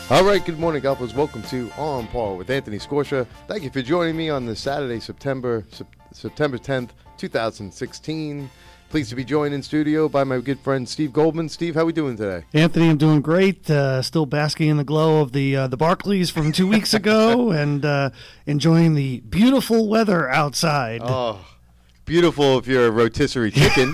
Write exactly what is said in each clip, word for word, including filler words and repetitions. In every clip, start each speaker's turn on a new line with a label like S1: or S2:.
S1: All right, good morning, golfers. Welcome to On Par with Anthony Scorsia. Thank you for joining me on this Saturday, September September tenth, twenty sixteen. Pleased to be joined in studio by my good friend Steve Goldman. Steve, how are we doing today?
S2: Anthony, I'm doing great. Uh, still basking in the glow of the uh, the Barclays from two weeks ago, and uh, enjoying the beautiful weather outside.
S1: Oh, beautiful if you're a rotisserie chicken.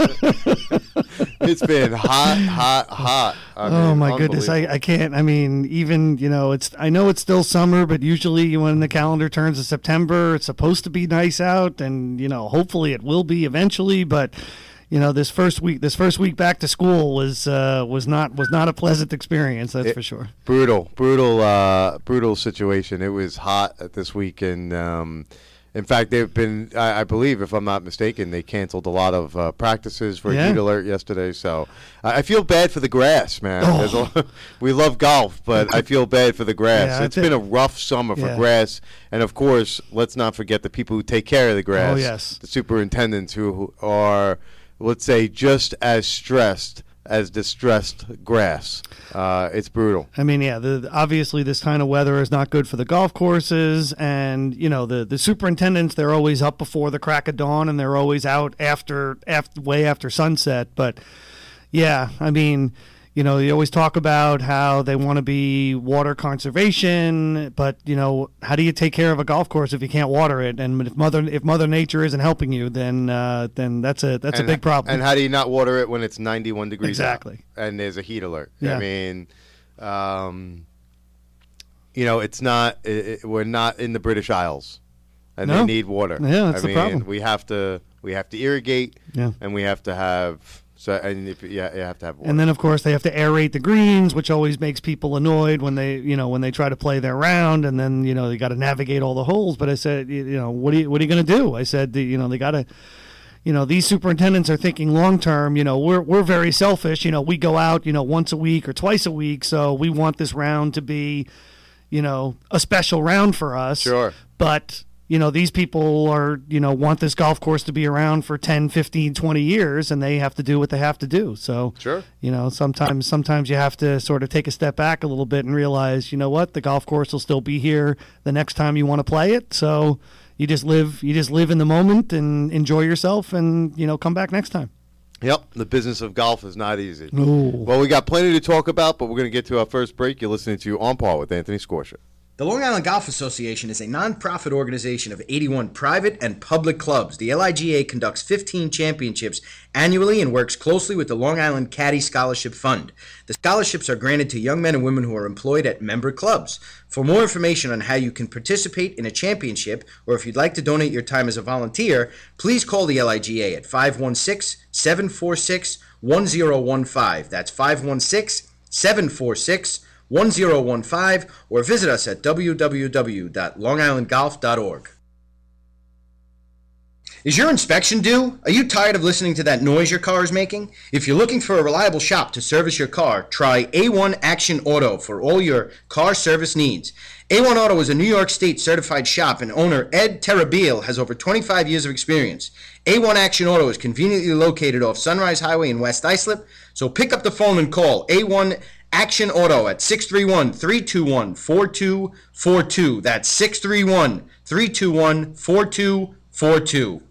S1: It's been hot, hot, hot. I
S2: oh
S1: mean,
S2: my goodness, I, I can't. I mean, even you know, it's. I know it's still summer, but usually when the calendar turns to September, it's supposed to be nice out, and you know, hopefully it will be eventually. But you know, this first week, this first week back to school was uh, was not was not a pleasant experience. That's
S1: it,
S2: for sure.
S1: Brutal, brutal, uh, brutal situation. It was hot this week, and. Um, In fact, they've been, I, I believe, if I'm not mistaken, they canceled a lot of uh, practices for
S2: yeah.
S1: heat alert yesterday. So I, I feel bad for the grass, man.
S2: Oh.
S1: A, we love golf, but I feel bad for the grass.
S2: Yeah,
S1: it's been a rough summer for
S2: yeah.
S1: grass. And, of course, let's not forget the people who take care of the grass.
S2: Oh, yes.
S1: The superintendents who, who are, let's say, just as stressed as distressed grass. Uh, it's brutal.
S2: I mean, yeah, the, obviously this kind of weather is not good for the golf courses, and, you know, the, the superintendents, they're always up before the crack of dawn, and they're always out after, after way after sunset. But, yeah, I mean, you know, you always talk about how they want to be water conservation, but, you know, how do you take care of a golf course if you can't water it? And if Mother if Mother Nature isn't helping you, then uh, then that's a that's
S1: and,
S2: a big problem.
S1: And how do you not water it when it's ninety-one degrees
S2: exactly.
S1: out and there's a heat alert?
S2: Yeah.
S1: I mean, um, you know, it's not. It, it, we're not in the British Isles, and
S2: no.
S1: they need water.
S2: Yeah, that's
S1: I
S2: the
S1: mean,
S2: problem.
S1: We have to we have to irrigate,
S2: yeah.
S1: and we have to have. So and if, yeah, you have to have water.
S2: And then of course they have to aerate the greens, which always makes people annoyed when they, you know, when they try to play their round, and then you know they got to navigate all the holes. But I said, you, you know, what are you, what are you going to do? I said, you know, they got to, you know, these superintendents are thinking long term. You know, we're we're very selfish. You know, we go out, you know, once a week or twice a week, so we want this round to be, you know, a special round for us.
S1: Sure.
S2: But you know, these people are, you know, want this golf course to be around for ten, fifteen, twenty years, and they have to do what they have to do. So,
S1: sure.
S2: you know, sometimes sometimes you have to sort of take a step back a little bit and realize, you know what, the golf course will still be here the next time you want to play it. So you just live you just live in the moment and enjoy yourself and, you know, come back next time.
S1: Yep, the business of golf is not easy.
S2: Ooh.
S1: Well, we got plenty to talk about, but we're going to get to our first break. You're listening to On Par with Anthony Scorsia.
S3: The Long Island Golf Association is a nonprofit organization of eighty-one private and public clubs. The L I G A conducts fifteen championships annually and works closely with the Long Island Caddy Scholarship Fund. The scholarships are granted to young men and women who are employed at member clubs. For more information on how you can participate in a championship, or if you'd like to donate your time as a volunteer, please call the L I G A at five one six, seven four six, one zero one five. That's five one six, seven four six, one zero one five, or visit us at w w w dot long island golf dot org. Is your inspection due? Are you tired of listening to that noise your car is making? If you're looking for a reliable shop to service your car, try A one Action Auto for all your car service needs. A one Auto is a New York State certified shop, and owner Ed Terrabil has over twenty-five years of experience. A one Action Auto is conveniently located off Sunrise Highway in West Islip, so pick up the phone and call A one Action Auto at six three one, three two one, four two four two. That's six three one, three two one, four two four two.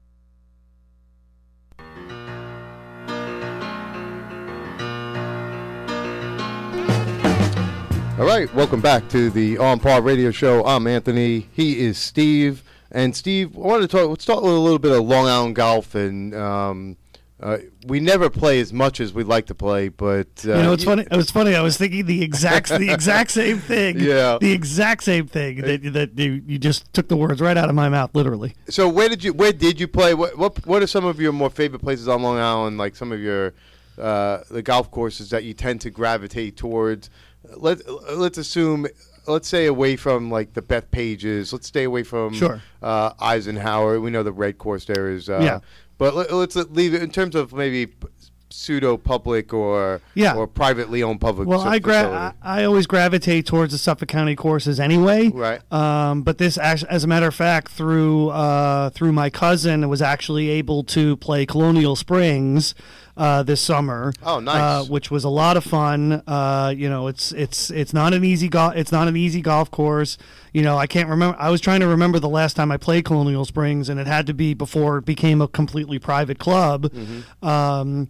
S1: All right, welcome back to the On Par Radio Show. I'm Anthony. He is Steve. And Steve, I wanted to talk. Let's talk a little bit of Long Island golf. And um, uh, we never play as much as we'd like to play, but uh,
S2: you know, it's you, funny. It was funny. I was thinking the exact the exact same thing.
S1: Yeah,
S2: the exact same thing. That that you, you just took the words right out of my mouth, literally.
S1: So where did you where did you play? What what what are some of your more favorite places on Long Island? Like some of your uh, the golf courses that you tend to gravitate towards. Let let's assume, let's stay away from like the Beth Pages. Let's stay away from
S2: sure.
S1: uh, Eisenhower. We know the red course there is. Uh,
S2: yeah.
S1: But let, let's leave it in terms of maybe pseudo public or
S2: yeah.
S1: or privately owned public.
S2: Well, I, gra- I I always gravitate towards the Suffolk County courses anyway.
S1: Right.
S2: Um, but this, as a matter of fact, through uh, through my cousin, was actually able to play Colonial Springs. uh, this summer.
S1: Oh, nice.
S2: Uh, which was a lot of fun. Uh, you know, it's it's it's not an easy golf. It's not an easy golf course. You know, I can't remember. I was trying to remember the last time I played Colonial Springs, and it had to be before it became a completely private club. Mm-hmm. Um,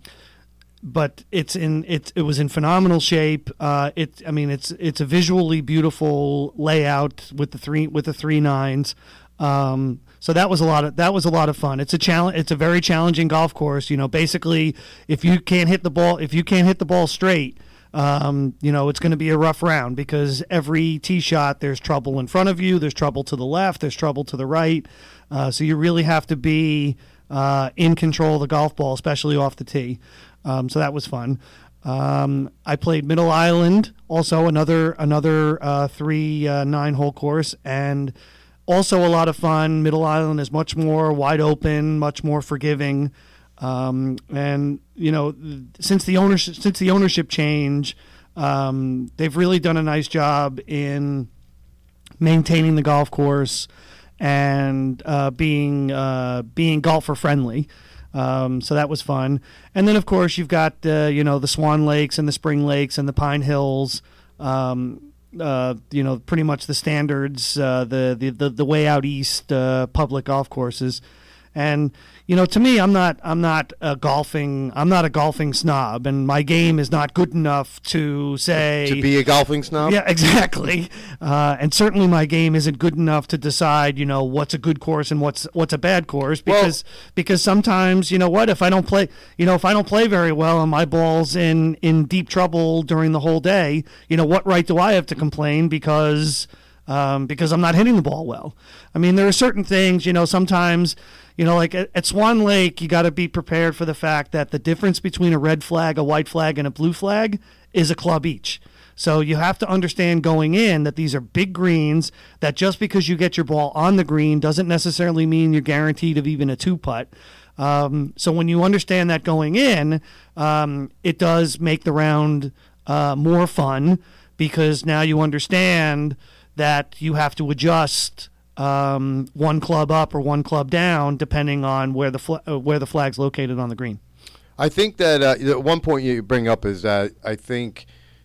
S2: but it's in it. It was in phenomenal shape. Uh, it. I mean, it's it's a visually beautiful layout with the three with the three nines. Um, so that was a lot of that was a lot of fun. It's a challenge. It's a very challenging golf course. You know, basically, if you can't hit the ball, if you can't hit the ball straight, um, you know, it's going to be a rough round because every tee shot there's trouble in front of you, there's trouble to the left, there's trouble to the right. Uh, so you really have to be uh, in control of the golf ball, especially off the tee. Um, so that was fun. Um, I played Middle Island, also another another uh, three uh, nine hole course, and also a lot of fun. Middle Island is much more wide open, much more forgiving, um, and you know since the ownership since the ownership change, um, they've really done a nice job in maintaining the golf course and uh, being uh, being golfer friendly. Um, so that was fun. And then, of course, you've got, uh, you know, the Swan Lakes and the Spring Lakes and the Pine Hills, um, uh, you know, pretty much the standards, uh, the, the, the, the way out east uh, public golf courses. And, you know, to me, I'm not I'm not a golfing I'm not a golfing snob, and my game is not good enough to say
S1: to be a golfing snob.
S2: Yeah, exactly. Uh, and certainly, my game isn't good enough to decide, you know, what's a good course and what's what's a bad course. Because well, because sometimes, you know, what if I don't play, you know, if I don't play very well and my ball's in in deep trouble during the whole day, you know, what right do I have to complain because um, because I'm not hitting the ball well? I mean, there are certain things, you know, sometimes. You know, like at, at Swan Lake, you got to be prepared for the fact that the difference between a red flag, a white flag, and a blue flag is a club each. So you have to understand going in that these are big greens, that just because you get your ball on the green doesn't necessarily mean you're guaranteed of even a two-putt. Um, so when you understand that going in, um, it does make the round uh, more fun because now you understand that you have to adjust Um, one club up or one club down, depending on where the fl- uh, where the flag's located on the green.
S1: I think that uh, one point you bring up is that I think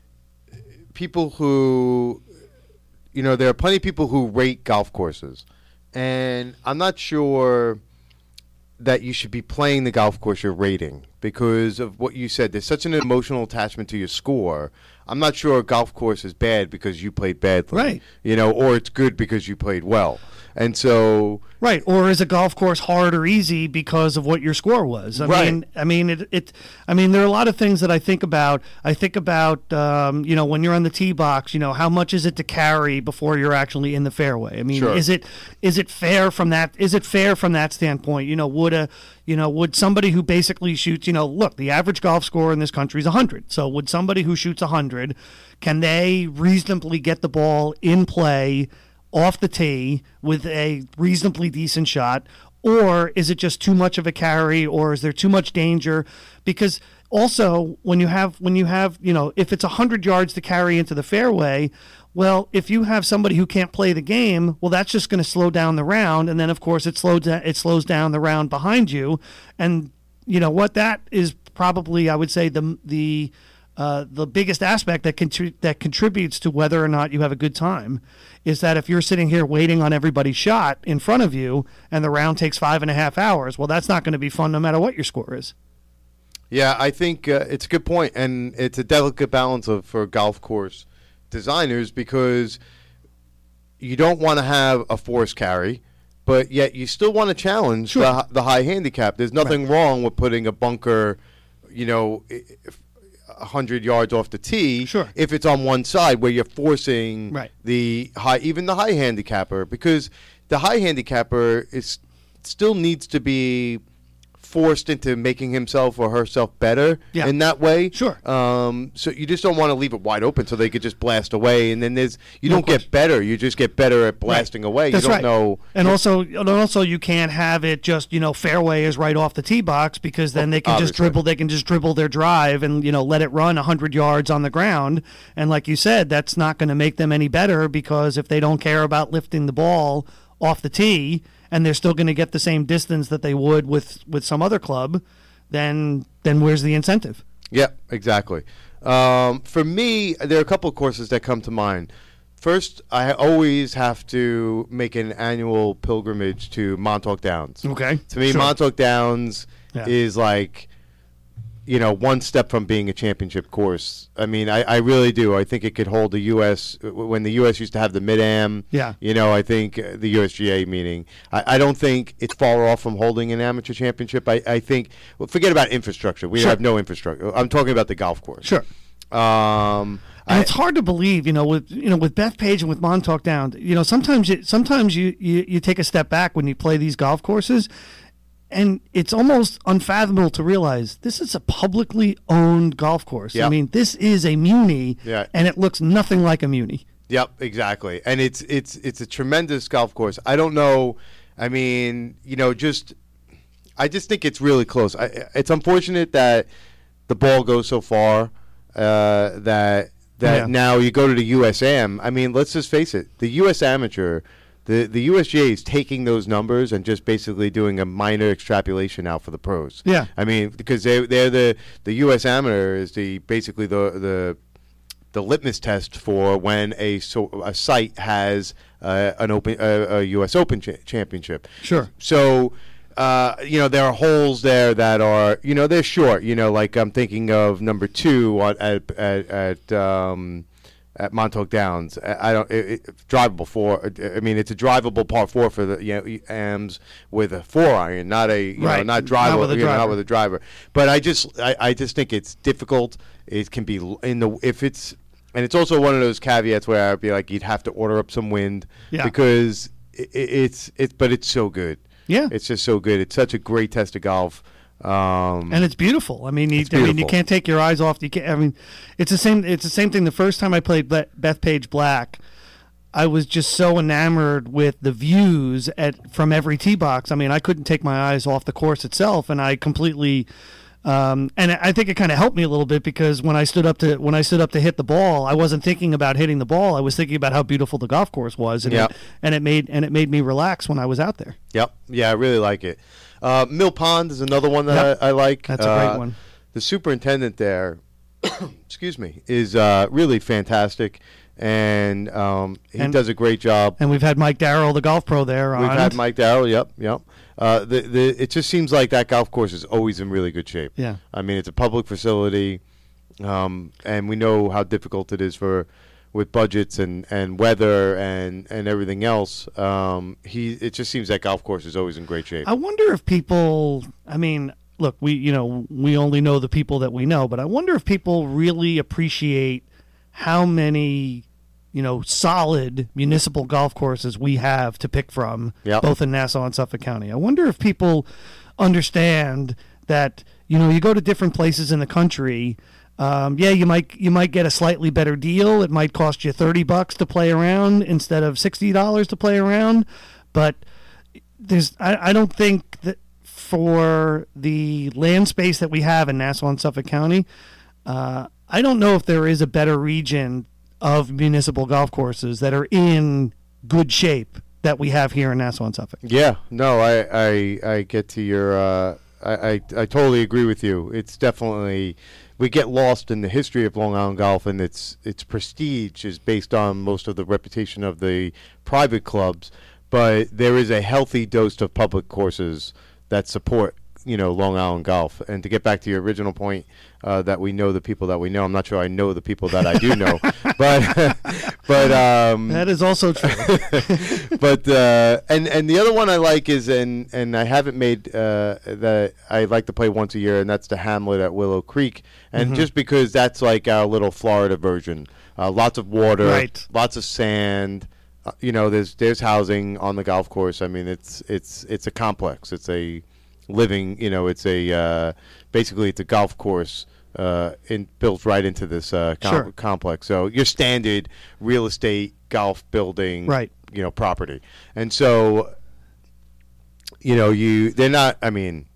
S1: people who, you know, there are plenty of people who rate golf courses, and I'm not sure that you should be playing the golf course you're rating because of what you said. There's such an emotional attachment to your score. I'm not sure a golf course is bad because you played badly,
S2: right?
S1: You know, or it's good because you played well. And so,
S2: right, or is a golf course hard or easy because of what your score was? I
S1: right.
S2: mean, I mean, it, it. I mean, there are a lot of things that I think about. I think about, um, you know, when you're on the tee box, you know, how much is it to carry before you're actually in the fairway? I mean,
S1: sure.
S2: is it is it fair from that? Is it fair from that standpoint? You know, would a You know, would somebody who basically shoots, you know, look, the average golf score in this country is one hundred. So would somebody who shoots one hundred, can they reasonably get the ball in play off the tee with a reasonably decent shot? Or is it just too much of a carry, or is there too much danger? Because also when you have, when you have, you know, if it's one hundred yards to carry into the fairway, well, if you have somebody who can't play the game, well, that's just going to slow down the round. And then, of course, it slows, it slows down the round behind you. And you know what? That is probably, I would say, the the uh, the biggest aspect that contri- that contributes to whether or not you have a good time is that if you're sitting here waiting on everybody's shot in front of you and the round takes five and a half hours, well, that's not going to be fun no matter what your score is.
S1: Yeah, I think uh, it's a good point, and it's a delicate balance of for a golf course designers because you don't want to have a forced carry, but yet you still want to challenge
S2: sure.
S1: the, the high handicap. There's nothing
S2: right.
S1: wrong with putting a bunker, you know, one hundred yards off the tee
S2: sure.
S1: if it's on one side where you're forcing
S2: right.
S1: the high, even the high handicapper, because the high handicapper is still needs to be forced into making himself or herself better
S2: yeah.
S1: in that way.
S2: Sure.
S1: Um, so you just don't want to leave it wide open so they could just blast away, and then there's you
S2: no
S1: don't
S2: question.
S1: get better. You just get better at blasting
S2: right.
S1: away.
S2: That's
S1: you don't
S2: right.
S1: know.
S2: And also, and also, you can't have it just you know fairway is right off the tee box because then they can
S1: Obviously.
S2: just dribble. They can just dribble their drive and you know let it run a hundred yards on the ground. And like you said, that's not going to make them any better because if they don't care about lifting the ball off the tee and they're still going to get the same distance that they would with with some other club, then then where's the incentive?
S1: Yeah, exactly. Um, for me, there are a couple of courses that come to mind. First, I always have to make an annual pilgrimage to Montauk Downs.
S2: Okay.
S1: To me,
S2: sure.
S1: Montauk Downs
S2: Yeah.
S1: is like, you know, one step from being a championship course. I mean, I, I really do. I think it could hold the U S when the U S used to have the Mid-Am.
S2: Yeah.
S1: You know, I think uh, the U S G A meeting. I, I don't think it's far off from holding an amateur championship. I, I think, well, forget about infrastructure. We
S2: Sure.
S1: have no infrastructure. I'm talking about the golf course.
S2: Sure.
S1: Um,
S2: And
S1: I,
S2: it's hard to believe, you know, with you know with Bethpage and with Montauk Downs. You know, sometimes you, sometimes you, you you take a step back when you play these golf courses, and it's almost unfathomable to realize this is a publicly owned golf course.
S1: Yeah.
S2: I mean, this is a Muni,
S1: Yeah.
S2: and it looks nothing like a Muni.
S1: Yep, exactly. And it's it's it's a tremendous golf course. I don't know. I mean, you know, just I just think it's really close. I, it's unfortunate that the ball goes so far uh, that that
S2: Yeah.
S1: now you go to the U S A M. I mean, let's just face it. The U S Amateur, the the U S G A is taking those numbers and just basically doing a minor extrapolation now for the pros.
S2: Yeah.
S1: I mean, because they they're the the U S Amateur is the basically the the the litmus test for when a so, a site has uh, an open uh, a U S Open cha- championship.
S2: Sure.
S1: So, uh, you know, there are holes there that are, you know, they're short. You know, like I'm thinking of number two on, at at at, um, at Montauk Downs. I I don't it, it, drivable four. I mean, it's a drivable par four for the you know A Ms with a four iron, not a you
S2: Right.
S1: know not
S2: Not
S1: drivable,
S2: with a
S1: you know, not
S2: driver.
S1: with a driver. But I just I, I just think it's difficult. It can be l- in the if it's and it's also one of those caveats where I'd be like you'd have to order up some wind
S2: Yeah.
S1: because it, it's it's but it's so good.
S2: Yeah.
S1: It's just so good. It's such a great test of golf. Um,
S2: And it's beautiful. I mean, you,
S1: It's
S2: I mean, you
S1: beautiful.
S2: can't take your eyes off. You can't. I mean, it's the same. It's the same thing. The first time I played Be- Bethpage Black, I was just so enamored with the views at from every tee box. I mean, I couldn't take my eyes off the course itself, and I completely. Um, and I think it kind of helped me a little bit because when I stood up to when I stood up to hit the ball, I wasn't thinking about hitting the ball. I was thinking about how beautiful the golf course was, and
S1: Yeah.
S2: it, and it made and it made me relax when I was out there.
S1: Yep. Yeah, I really like it. Uh, Mill Pond is another one that
S2: Yep.
S1: I, I like.
S2: That's a great
S1: Uh,
S2: one.
S1: The superintendent there, excuse me, is uh, really fantastic, and um, he
S2: And-
S1: does a great job.
S2: And we've had Mike Darrell, the golf pro, there.
S1: We've
S2: on
S1: had
S2: it.
S1: Mike Darrell. Yep, yep. Uh, the the it just seems like that golf course is always in really good shape.
S2: Yeah.
S1: I mean, it's a public facility, um, and we know how difficult it is for with budgets and, and weather and, and everything else. Um, he it just seems that golf course is always in great shape.
S2: I wonder if people. I mean, look, we you know we only know the people that we know, but I wonder if people really appreciate how many you know solid municipal golf courses we have to pick from,
S1: Yep.
S2: both in Nassau and Suffolk County. I wonder if people understand that you know you go to different places in the country. Um, yeah, you might you might get a slightly better deal. It might cost you thirty bucks to play around instead of sixty dollars to play around, but there's I, I don't think that for the land space that we have in Nassau and Suffolk County, uh, I don't know if there is a better region of municipal golf courses that are in good shape that we have here in Nassau and Suffolk.
S1: Yeah, no, I I, I get to your. Uh, I, I I totally agree with you. It's definitely we get lost in the history of Long Island golf, and its its prestige is based on most of the reputation of the private clubs. But there is a healthy dose of public courses that support, you know, Long Island golf. And to get back to your original point, uh, that we know the people that we know. I'm not sure I know the people that I do know, but but um,
S2: That is also true.
S1: but uh, and and the other one I like is and and I haven't made uh, that I like to play once a year, and that's the Hamlet at Willow Creek, and
S2: Mm-hmm.
S1: just because that's like our little Florida version, uh, lots of water,
S2: Right.
S1: lots of sand. Uh, you know, there's there's housing on the golf course. I mean, it's it's it's a complex. It's a living. You know, it's a uh, basically it's a golf course. Uh, in, built right into this uh, com-
S2: Sure.
S1: complex. So your standard real estate golf building,
S2: Right.
S1: you know, property. And so, you know, you they're not. I mean,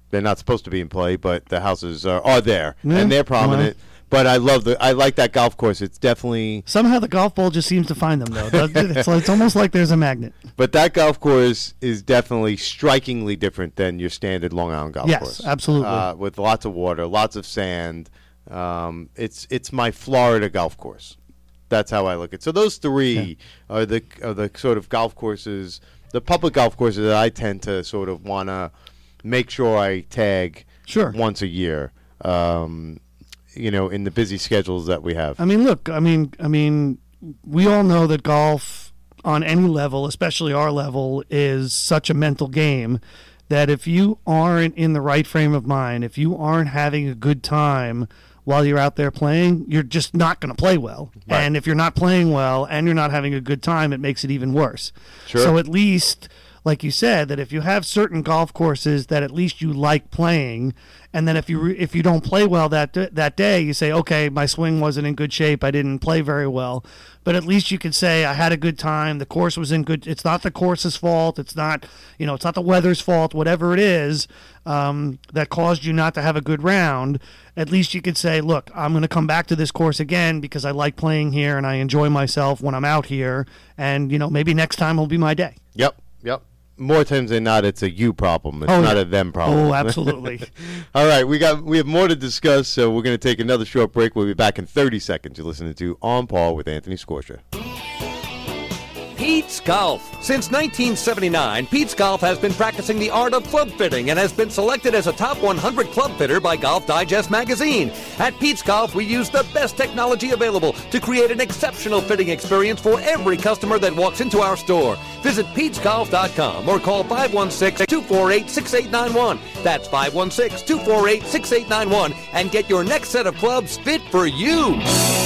S1: They're not supposed to be in play, but the houses are, are there,
S2: Yeah,
S1: and they're prominent.
S2: well.
S1: But I love the I like that golf course. It's definitely
S2: Somehow the golf ball just seems to find them, though. doesn't it? It's, like, it's almost like there's a magnet.
S1: But that golf course is definitely strikingly different than your standard Long Island golf
S2: Yes,
S1: course.
S2: absolutely.
S1: Uh, with lots of water, lots of sand. Um, it's it's my Florida golf course. That's how I look at it. So those three yeah. are the are the sort of golf courses, the public golf courses that I tend to sort of want to make sure I tag
S2: Sure.
S1: once a year. Um, you know, in the busy schedules that we have.
S2: I mean, look, I mean, I mean, we all know that golf on any level, especially our level, is such a mental game that if you aren't in the right frame of mind, if you aren't having a good time while you're out there playing, you're just not going to play well.
S1: Right.
S2: And if you're not playing well and you're not having a good time, it makes it even worse.
S1: Sure.
S2: So at least, like you said, that if you have certain golf courses that at least you like playing, and then if you re- if you don't play well that d- that day, you say, okay, my swing wasn't in good shape, I didn't play very well, but at least you can say I had a good time, the course was in good. It's not the course's fault. It's not you know it's not the weather's fault. Whatever it is um, that caused you not to have a good round, at least you could say, look, I'm going to come back to this course again because I like playing here and I enjoy myself when I'm out here, and you know maybe next time will be my day.
S1: Yep, yep. More times than not, it's a you problem. It's
S2: Oh,
S1: not
S2: yeah.
S1: a them problem.
S2: Oh, absolutely.
S1: All right, we got we have more to discuss, so we're going to take another short break. We'll be back in thirty seconds. You're listening to On Par with Anthony Scorsia.
S4: Pete's Golf. Since nineteen seventy-nine, Pete's Golf has been practicing the art of club fitting and has been selected as a top one hundred club fitter by Golf Digest magazine. At Pete's Golf, we use the best technology available to create an exceptional fitting experience for every customer that walks into our store. Visit Pete's Golf dot com or call five one six, two four eight, six eight nine one. That's five one six, two four eight, six eight nine one and get your next set of clubs fit for you.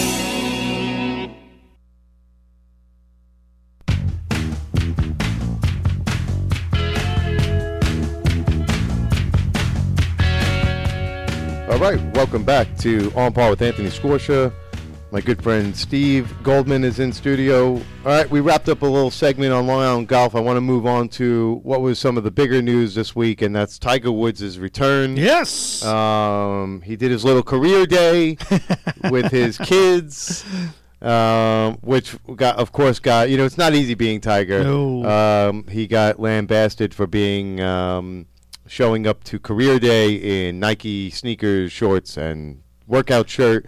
S1: All right, welcome back to On Par with Anthony Scorsia. My good friend Steve Goldman is in studio. All right, we wrapped up a little segment on Long Island golf. I want to move on to what was some of the bigger news this week, and that's Tiger Woods' return.
S2: Yes.
S1: Um, he did his little career day with his kids, um, which got, of course, got you know it's not easy being Tiger.
S2: No.
S1: Um, he got lambasted for being. Um, showing up to career day in Nike sneakers, shorts, and workout shirt.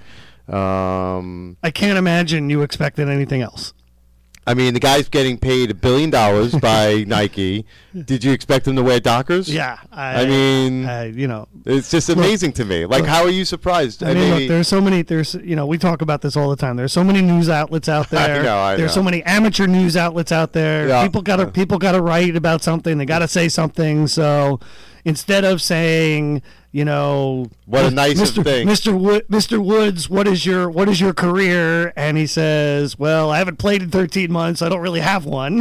S1: Um,
S2: I can't imagine you expected anything else.
S1: I mean, the guy's getting paid a billion dollars by Nike. Did you expect him to wear Dockers?
S2: Yeah. I,
S1: I mean,
S2: I, you know,
S1: it's just amazing to me. Like,
S2: look,
S1: how are you surprised?
S2: I mean, look, there's so many, there's, you know, we talk about this all the time. There's so many news outlets out there.
S1: I know, I
S2: there's
S1: know.
S2: so many amateur news outlets out there.
S1: Yeah.
S2: People got to, people got to write about something. They got to say something. So instead of saying, you know,
S1: What a nice
S2: Mister
S1: thing.
S2: Mister Wood, Mister Woods, what is your what is your career? And he says, well, I haven't played in thirteen months. I don't really have one.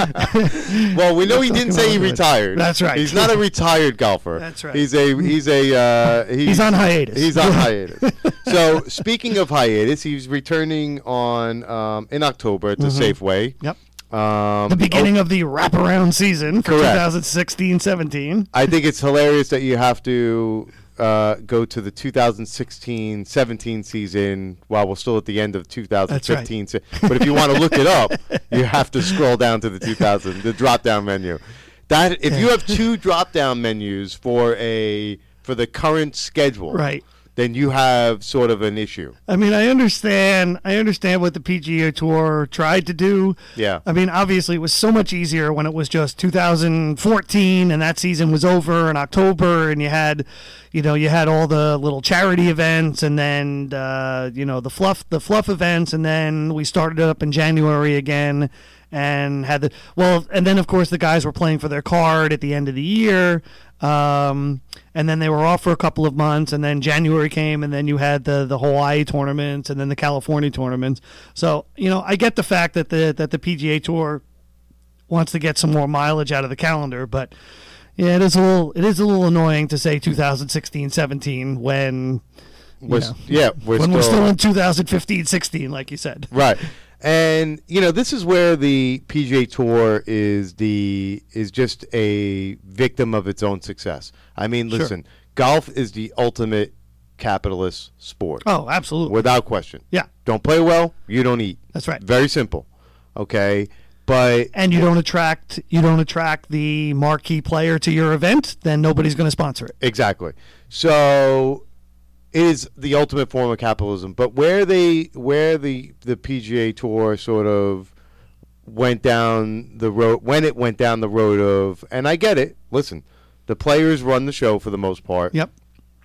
S1: Well, we know he didn't say he retired.
S2: That's right.
S1: He's not a retired golfer.
S2: That's right.
S1: He's a he's a uh, he's,
S2: He's on hiatus.
S1: He's on hiatus. So speaking of hiatus, he's returning on um, in October at the Safeway.
S2: Yep.
S1: Um,
S2: The beginning of the wraparound season for
S1: Correct.
S2: twenty sixteen seventeen.
S1: I think it's hilarious that you have to uh, go to the two thousand sixteen seventeen season while we're still at the end of two thousand fifteen.
S2: That's
S1: But if you want to look it up, you have to scroll down to the two thousand, the drop-down menu. That if you have two drop-down menus for a for the current schedule,
S2: Right.
S1: then you have sort of an issue.
S2: I mean, I understand. I understand what the P G A Tour tried to do.
S1: Yeah.
S2: I mean, obviously, it was so much easier when it was just two thousand fourteen and that season was over in October, and you had, you know, you had all the little charity events, and then, uh, you know, the fluff, the fluff events, and then we started it up in January again, and had the well, and then of course the guys were playing for their card at the end of the year. Um, and then they were off for a couple of months, and then January came, and then you had the, the Hawaii tournaments and then the California tournaments. So, you know, I get the fact that the that the P G A Tour wants to get some more mileage out of the calendar, but yeah, it is a little it is a little annoying to say two thousand sixteen seventeen when you
S1: We're,
S2: know,
S1: yeah, we're
S2: when
S1: still,
S2: we're still in two thousand fifteen sixteen, like you said.
S1: right. And you know, this is where the P G A Tour is the is just a victim of its own success. I mean,
S2: Sure.
S1: listen, golf is the ultimate capitalist sport.
S2: Oh, absolutely.
S1: Without question.
S2: Yeah.
S1: Don't play well, you don't eat.
S2: That's right.
S1: Very simple. Okay? But
S2: And you don't attract you don't attract the marquee player to your event, then nobody's going to sponsor it.
S1: exactly. So it is the ultimate form of capitalism. But where they where the the P G A Tour sort of went down the road when it went down the road of, and I get it. Listen, the players run the show for the most part.
S2: Yep.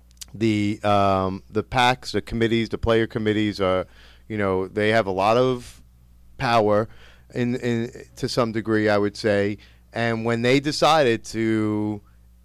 S1: The um, the packs, the committees, the player committees are, you know, they have a lot of power in in to some degree, I would say. And when they decided to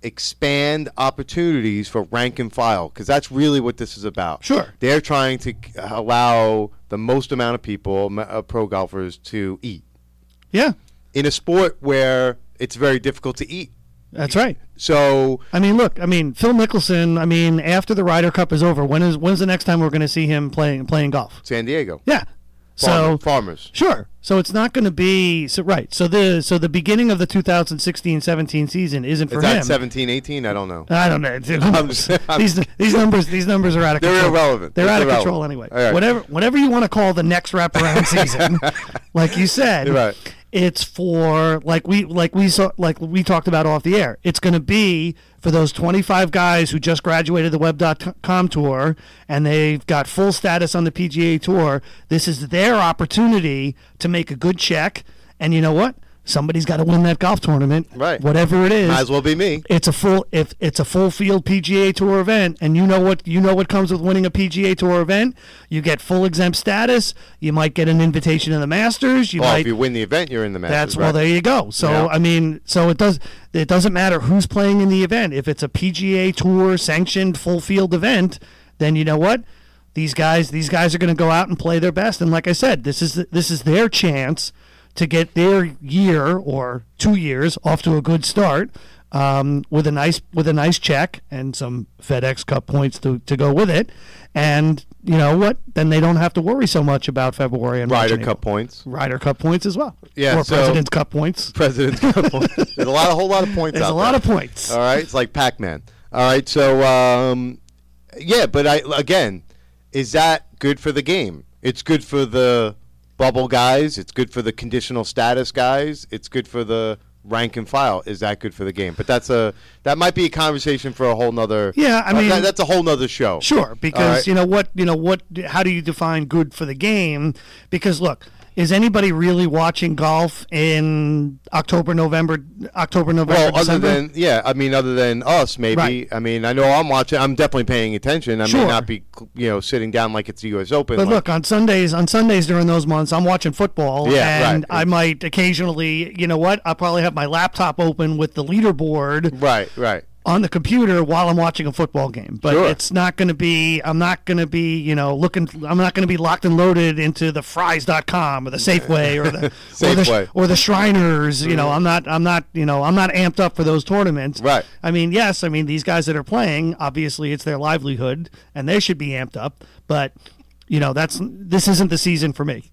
S1: expand opportunities for rank and file, because that's really what this is about.
S2: Sure.
S1: They're trying to allow the most amount of people, uh, pro golfers, to eat
S2: Yeah.
S1: in a sport where it's very difficult to eat.
S2: That's right.
S1: So
S2: I mean, look, I mean, Phil Mickelson, I mean, after the Ryder Cup is over, when is when's the next time we're going to see him playing playing golf?
S1: San Diego,
S2: Yeah.
S1: Farmer-
S2: So
S1: farmers.
S2: Sure. So it's not going to be so right. So the so the beginning of the two thousand sixteen seventeen season isn't for
S1: Is that
S2: him.
S1: seventeen, eighteen? I don't know.
S2: I don't know.
S1: I'm just- I'm-
S2: these these numbers these numbers are out of
S1: They're
S2: control.
S1: irrelevant.
S2: They're
S1: It's
S2: out of
S1: irrelevant.
S2: control anyway.
S1: All right.
S2: Whatever whatever you want to call the next wraparound season, like you said,
S1: You're right.
S2: it's for like we like we saw like we talked about off the air. It's going to be for those twenty-five guys who just graduated the web dot com tour and they've got full status on the P G A Tour. This is their opportunity to make a good check. And you know what? Somebody's got to win that golf tournament,
S1: Right.
S2: Whatever it is.
S1: Might as well be me.
S2: It's a full if it's a full field P G A Tour event, and you know what you know what comes with winning a P G A Tour event. You get full exempt status. You might get an invitation to the Masters. You
S1: Well,
S2: might.
S1: if you win the event, you're in the Masters.
S2: That's
S1: right?
S2: well, there you go. So
S1: Yeah.
S2: I mean, so it does it doesn't matter who's playing in the event. If it's a P G A Tour sanctioned full field event, then you know what these guys these guys are going to go out and play their best. And like I said, this is this is their chance to get their year or two years off to a good start um, with a nice with a nice check and some FedEx Cup points to, to go with it. And you know what? Then they don't have to worry so much about February and March
S1: Ryder
S2: and
S1: Cup
S2: April.
S1: points.
S2: Ryder Cup points as well.
S1: Yeah,
S2: or
S1: so-
S2: President's Cup points.
S1: President's Cup points. There's a lot, a whole lot of points
S2: There's
S1: out
S2: a lot
S1: there.
S2: of points.
S1: All right, it's like Pac-Man. All right, so um, yeah, but I again, is that good for the game? It's good for the bubble guys. It's good for the conditional status guys. It's good for the rank and file. Is that good for the game? But that's a that might be a conversation for a whole nother.
S2: Yeah, I
S1: uh,
S2: mean-
S1: that- that's a whole nother show.
S2: Sure, because
S1: All right.
S2: you know what, you know what. How do you define good for the game? Because look, is anybody really watching golf in October, November, October, November,
S1: Well, other
S2: December?
S1: than yeah, I mean, other than us, maybe.
S2: Right.
S1: I mean, I know I'm watching. I'm definitely paying attention. I
S2: Sure.
S1: may not be, you know, sitting down like it's the U S Open.
S2: But
S1: like-
S2: look, on Sundays, on Sundays during those months, I'm watching football,
S1: Yeah,
S2: and
S1: right.
S2: I might occasionally, you know what, I'll probably have my laptop open with the leaderboard
S1: right, right.
S2: on the computer while I'm watching a football game. But
S1: Sure.
S2: it's not going to be, I'm not going to be, you know, looking, I'm not going to be locked and loaded into the fries dot com or the Safeway or the, or,
S1: Safeway.
S2: the or the Shriners. You know, I'm not, I'm not, you know, I'm not amped up for those tournaments.
S1: Right.
S2: I mean, yes, I mean, these guys that are playing, obviously it's their livelihood and they should be amped up. But, you know, that's, this isn't the season for me.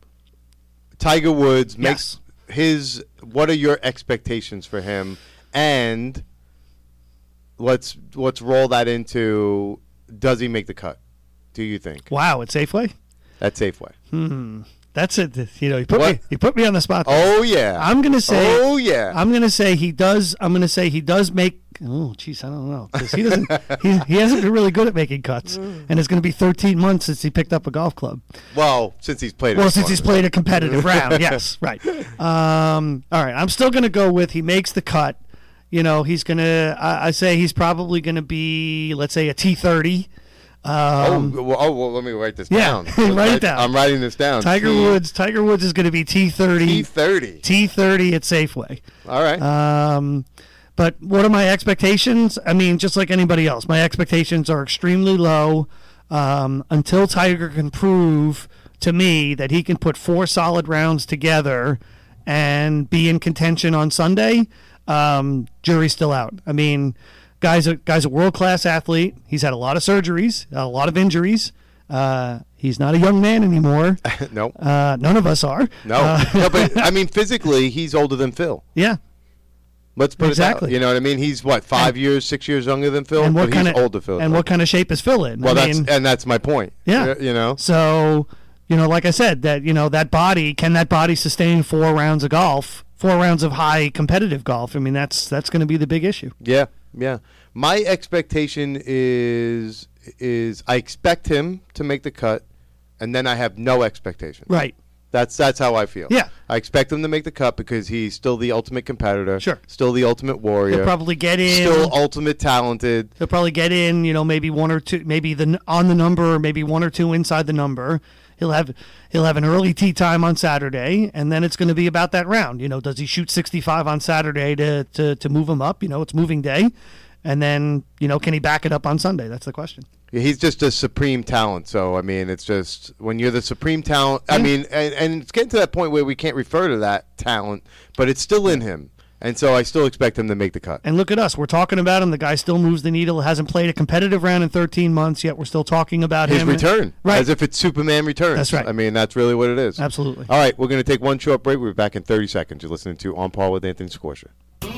S1: Tiger Woods makes
S2: Yes.
S1: his. What are your expectations for him? And let's let's roll that into. Does he make the cut? Do you think
S2: Wow, it's Safeway?
S1: that's Safeway?
S2: That's it. You know, you put
S1: What?
S2: me, you put me on the spot there.
S1: Oh yeah.
S2: I'm gonna say.
S1: Oh yeah.
S2: I'm gonna say he does. I'm gonna say he does make. Oh, jeez, I don't know, 'cause he doesn't. he, he hasn't been really good at making cuts, and it's gonna be thirteen months since he picked up a golf club.
S1: well, since he's played.
S2: Well,
S1: it
S2: since he's played a competitive round, yes, right. Um, all right, I'm still gonna go with he makes the cut. You know, he's gonna. I, I say he's probably gonna be, let's say, a T thirty. Um,
S1: Oh, well, oh, well, let me write this
S2: yeah,
S1: down.
S2: write it down.
S1: I'm writing this down.
S2: Tiger
S1: T-
S2: Woods. Tiger Woods is gonna be T thirty.
S1: T thirty.
S2: T thirty at Safeway.
S1: All right.
S2: Um, but what are my expectations? I mean, just like anybody else, my expectations are extremely low um, until Tiger can prove to me that he can put four solid rounds together and be in contention on Sunday. Um, jury's still out. I mean, guy's a guy's a world class athlete. He's had a lot of surgeries, a lot of injuries. Uh, he's not a young man anymore.
S1: no.
S2: Uh, none of us are.
S1: No.
S2: Uh,
S1: no, but I mean, physically, he's older than Phil.
S2: Yeah.
S1: Let's put
S2: Exactly.
S1: it that way. You know what I mean? He's what, five
S2: And-
S1: years, six years younger than Phil,
S2: and what
S1: but
S2: kind
S1: he's
S2: of
S1: older Phil.
S2: and what kind of shape is Phil in?
S1: Well,
S2: I
S1: that's
S2: mean,
S1: and that's my point.
S2: Yeah.
S1: You know.
S2: So, you know, like I said, that you know that body can that body sustain four rounds of golf, four rounds of high competitive golf? I mean, that's that's going to be the big issue.
S1: Yeah, yeah. My expectation is is I expect him to make the cut, and then I have no expectation.
S2: Right.
S1: That's that's how I feel.
S2: Yeah.
S1: I expect him to make the cut because he's still the ultimate competitor.
S2: Sure.
S1: Still the ultimate warrior.
S2: He'll probably get in.
S1: Still ultimate talented.
S2: He'll probably get in. You know, maybe one or two, maybe the on the number, or maybe one or two inside the number. He'll have he'll have an early tee time on Saturday, and then it's going to be about that round. You know, does he shoot sixty-five on Saturday to to to move him up? You know, it's moving day, and then you know, can he back it up on Sunday? That's the question.
S1: He's just a supreme talent. So, I mean, it's just when you're the supreme talent, I
S2: Yeah.
S1: mean, and, and it's getting to that point where we can't refer to that talent, but it's still in him. And so I still expect him to make the cut.
S2: And look at us. We're talking about him. The guy still moves the needle, hasn't played a competitive round in thirteen months, yet we're still talking about
S1: His
S2: him.
S1: return.
S2: Right.
S1: As if it's Superman returns.
S2: That's right.
S1: I mean, that's really what it is.
S2: Absolutely.
S1: All right, we're going to take one short break. We'll be back in thirty seconds. You're listening to On Par with Anthony Scorsia.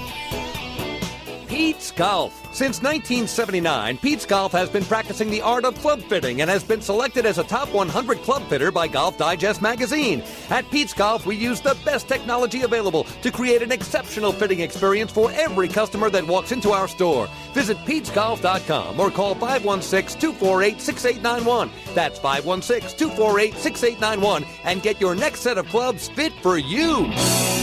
S4: Pete's Golf. Since nineteen seventy-nine, Pete's Golf has been practicing the art of club fitting and has been selected as a top one hundred club fitter by Golf Digest magazine. At Pete's Golf, we use the best technology available to create an exceptional fitting experience for every customer that walks into our store. Visit Pete's Golf dot com or call five one six, two four eight, six eight nine one. That's five one six, two four eight, six eight nine one and get your next set of clubs fit for you.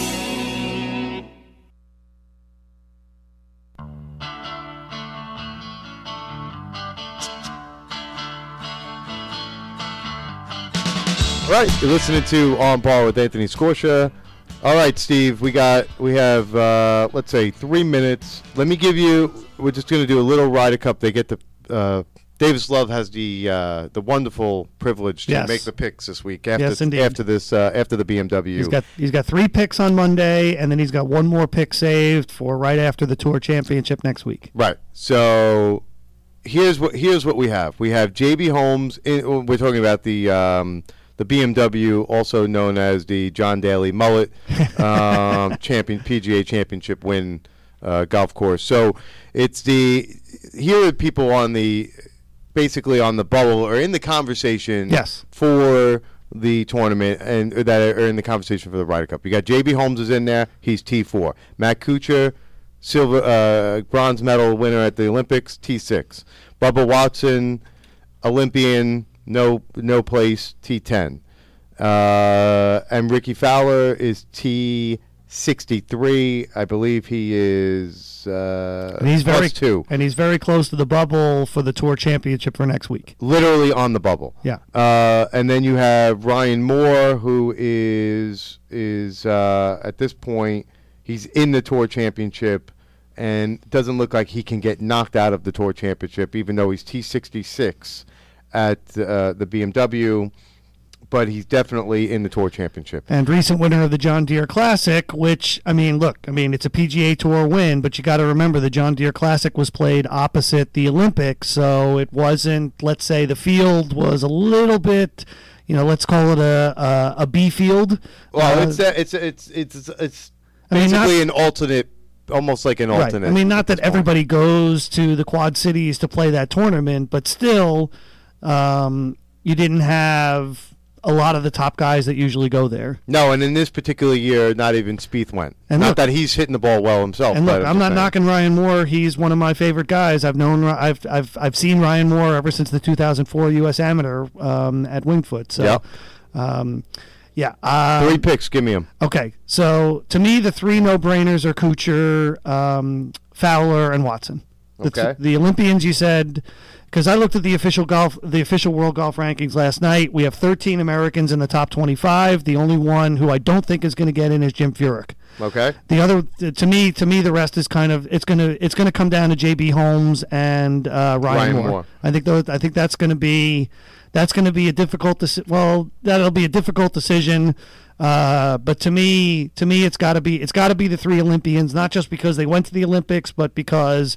S1: All right, you're listening to On Par with Anthony Scorsia. All right, Steve, we got we have uh, let's say three minutes. Let me give you. We're just going to do a little Ryder Cup. They get the uh, Davis Love has the uh, the wonderful privilege to
S2: Yes.
S1: make the picks this week after
S2: Yes, indeed.
S1: after this uh, after the B M W.
S2: He's got he's got three picks on Monday, and then he's got one more pick saved for right after the Tour Championship next week.
S1: Right. So here's what here's what we have. We have J B Holmes. In, we're talking about the um, the B M W, also known as the John Daly Mullet um, champion P G A Championship win uh, golf course. So it's the here are people on the basically on the bubble or in the conversation.
S2: Yes.
S1: For the tournament and that are in the conversation for the Ryder Cup. You got J B Holmes is in there. He's T four. Matt Kuchar, silver uh, bronze medal winner at the Olympics, T six. Bubba Watson, Olympian, no no place, T ten. Uh, and Ricky Fowler is T sixty-three. I believe he is uh,
S2: And he's very
S1: plus two.
S2: and he's very close to the bubble for the Tour Championship for next week.
S1: Literally on the bubble.
S2: Yeah.
S1: Uh, and then you have Ryan Moore, who is is uh, at this point he's in the Tour Championship, and doesn't look like he can get knocked out of the Tour Championship, even though he's T sixty-six at uh, the B M W. But he's definitely in the Tour Championship.
S2: And recent winner of the John Deere Classic, which, I mean, look, I mean, it's a P G A Tour win, but you got to remember the John Deere Classic was played opposite the Olympics, so it wasn't, let's say the field was a little bit, you know, let's call it a a, a B field.
S1: Well,
S2: Uh,
S1: it's a, it's a, it's it's it's
S2: I mean,
S1: basically
S2: not-
S1: an alternate, almost like an
S2: Right.
S1: alternate.
S2: I mean, not that
S1: at this point.
S2: everybody goes to the Quad Cities to play that tournament, but still, um, you didn't have a lot of the top guys that usually go there.
S1: No, and in this particular year, not even Spieth went.
S2: And
S1: not
S2: look-
S1: that he's hitting the ball well himself.
S2: And
S1: but
S2: look,
S1: I'm
S2: I'm
S1: just
S2: not
S1: saying.
S2: knocking Ryan Moore. He's one of my favorite guys. I've known, I've, I've, I've seen Ryan Moore ever since the two thousand four U S Amateur um, at Winged Foot. So,
S1: Yep.
S2: um, yeah. Um,
S1: Three picks, give me them.
S2: Okay, so to me, the three no-brainers are Kuchar, um, Fowler, and Watson. The,
S1: Okay.
S2: the Olympians, you said, because I looked at the official golf, the official world golf rankings last night. We have thirteen Americans in the top twenty-five. The only one who I don't think is going to get in is Jim Furyk.
S1: Okay.
S2: The other, to me, to me, the rest is kind of it's gonna it's gonna come down to J B Holmes and uh, Ryan,
S1: Ryan
S2: Moore.
S1: Moore.
S2: I think those, I think that's going to be that's going to be a difficult deci- well that'll be a difficult decision. Uh, but to me, to me, it's got to be it's got to be the three Olympians, not just because they went to the Olympics, but because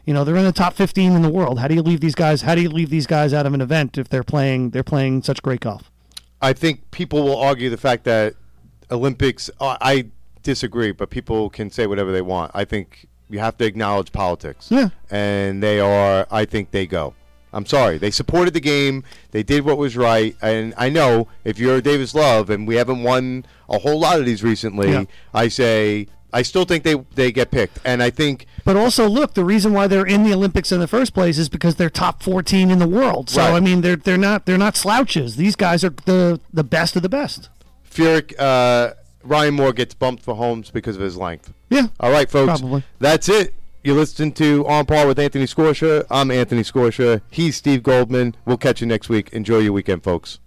S2: You know, they're in the top fifteen in the world. How do you leave these guys? How do you leave these guys out of an event if they're playing? They're playing such great golf.
S1: I think people will argue the fact that Olympics. Uh, I disagree, but people can say whatever they want. I think you have to acknowledge politics.
S2: Yeah.
S1: And they are. I think they go. I'm sorry. They supported the game. They did what was right. And I know if you're Davis Love, and we haven't won a whole lot of these recently,
S2: yeah.
S1: I say I still think they they get picked. And I think.
S2: But also, look, the reason why they're in the Olympics in the first place is because they're top fourteen in the world. So
S1: Right.
S2: I mean, they're they're not they're not slouches. These guys are the the best of the best.
S1: Furyk, uh, Ryan Moore gets bumped for Holmes because of his length.
S2: Yeah.
S1: All right, folks.
S2: Probably.
S1: That's it. You listen to On Par with Anthony Scorscia. I'm Anthony Scorscia. He's Steve Goldman. We'll catch you next week. Enjoy your weekend, folks.